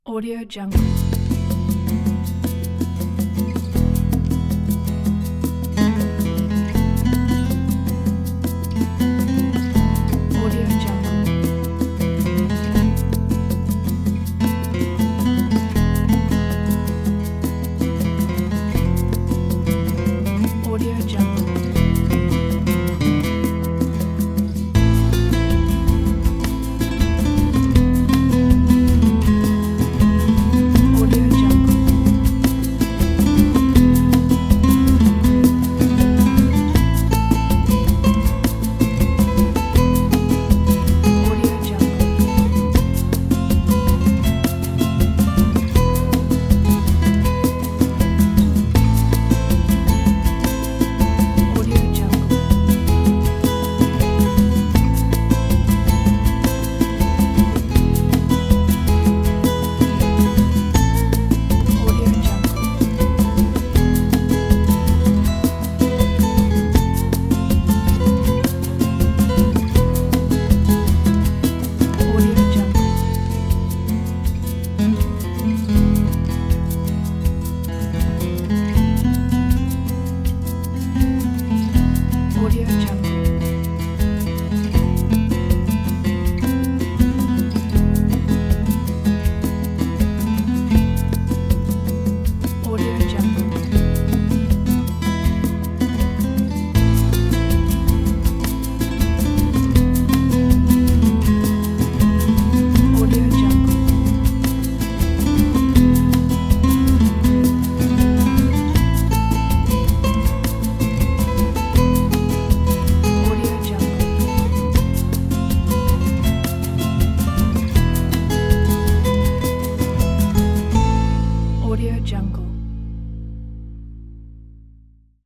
Audio Jungle. Audio Jungle. Audio Jungle. Audio Jungle. Audio Jungle. Audio Jungle. Audio Jungle. Audio Jungle. Audio Jungle. Audio Jungle. Audio Jungle. Audio Jungle. Audio Jungle.